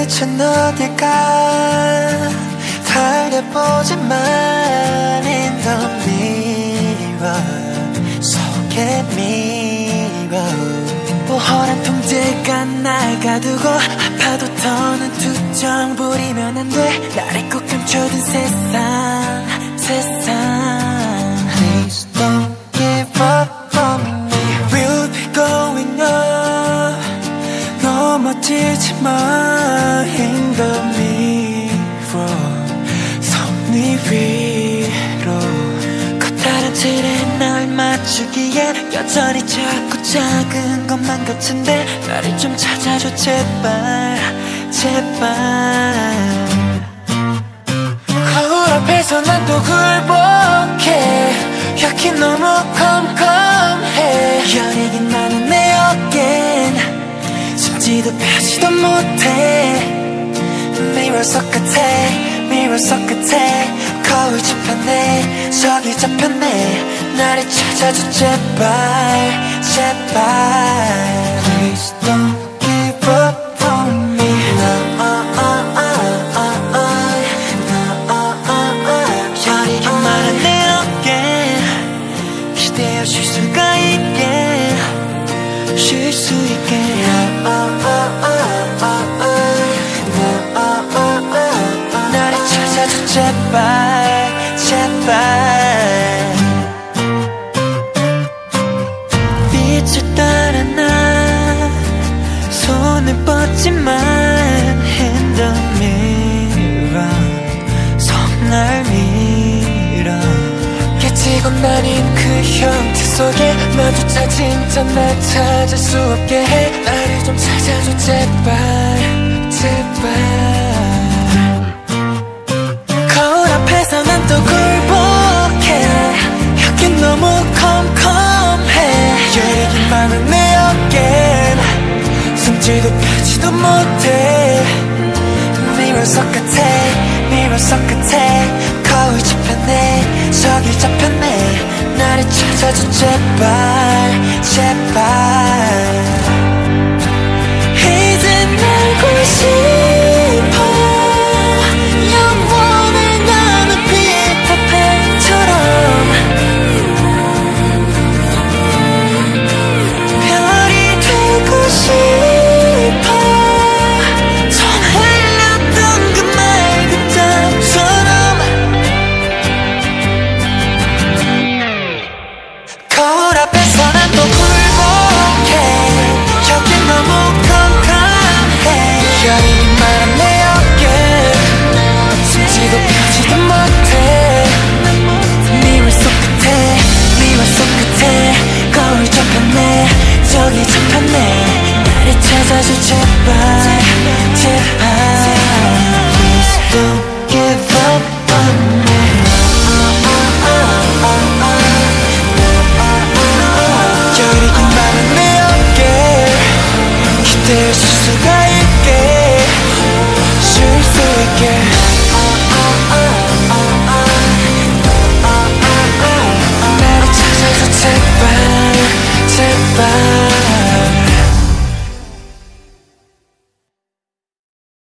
끝은 어딜까 달려보지만 in the mirror 속의 mirror 뻔한 통제가 날 가두고 아파도 더는 투정 부리면 안 돼 나를 꼭 감춰둔 세상 Please don't give up on me We'll be going up 넘어지지만 in the mirror 손 위로 커다란 틀에 날 맞추기엔 여전히 자꾸 작은 것만 같은데 나를 좀 찾아줘 제발 제발 거울 앞에서 난 또 굴복해 여긴 너무 컴컴해 여리긴 많은 내 어깨엔 숨지도 펴지도 못해 Mirror 속 같아 Mirror 속 같아 거울 잡혔네 저기 잡혔네 나를 찾아줘 제발 제발 Please don't give up on me 여리긴 많은 내 어깨 기대어 쉴 수가 있게 쉴 수 있게 나를 찾아줘 제발 제발 빛을 따라 나 손을 뻗지만 in the mirror 손날 밀어 깨지고 나뉜 그 형태 속에 마주쳐 진짜 날 찾을 수 없게 해 나를 좀 찾아줘 제발 제발 거울 앞에서 난 또 굴복해 여긴 너무 컴컴해 여리긴 많은 내 어깨엔 숨지도 펴지도 못해 Mirror 속 같아 Mirror 속 같아 거울 잡혔네 저기 잡혔네 나를 찾아줘 제발 제발